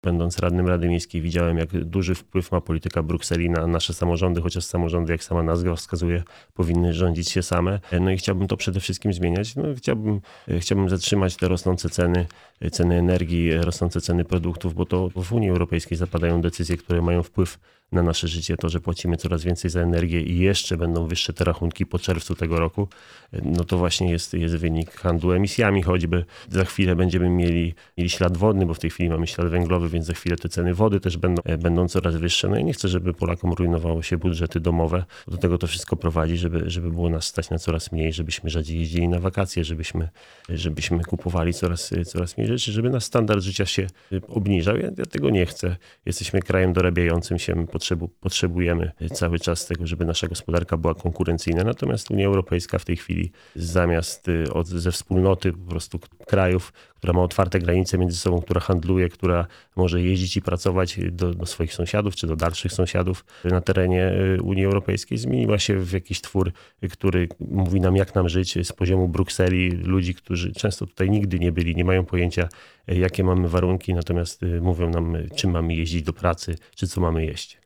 Będąc radnym Rady Miejskiej widziałem, jak duży wpływ ma polityka Brukseli na nasze samorządy, chociaż samorządy, jak sama nazwa wskazuje, powinny rządzić się same. No i chciałbym to przede wszystkim zmieniać. No, chciałbym zatrzymać te rosnące ceny energii, rosnące ceny produktów, bo to w Unii Europejskiej zapadają decyzje, które mają wpływ na nasze życie. To, że płacimy coraz więcej za energię i jeszcze będą wyższe te rachunki po czerwcu tego roku, no to właśnie jest wynik handlu emisjami choćby. Za chwilę będziemy mieli ślad wodny, bo w tej chwili mamy ślad węglowy, więc za chwilę te ceny wody też będą coraz wyższe. No i nie chcę, żeby Polakom rujnowało się budżety domowe. Do tego to wszystko prowadzi, żeby było nas stać na coraz mniej, żebyśmy rzadziej jeździli na wakacje, żebyśmy kupowali coraz mniej rzeczy, żeby nasz standard życia się obniżał. Ja tego nie chcę. Jesteśmy krajem dorabiającym się, potrzebujemy cały czas tego, żeby nasza gospodarka była konkurencyjna. Natomiast Unia Europejska w tej chwili zamiast ze wspólnoty po prostu krajów, która ma otwarte granice między sobą, która handluje, która może jeździć i pracować do swoich sąsiadów czy do dalszych sąsiadów na terenie Unii Europejskiej, zmieniła się w jakiś twór, który mówi nam, jak nam żyć z poziomu Brukseli, ludzi, którzy często tutaj nigdy nie byli, nie mają pojęcia, jakie mamy warunki, natomiast mówią nam, czym mamy jeździć do pracy, czy co mamy jeść.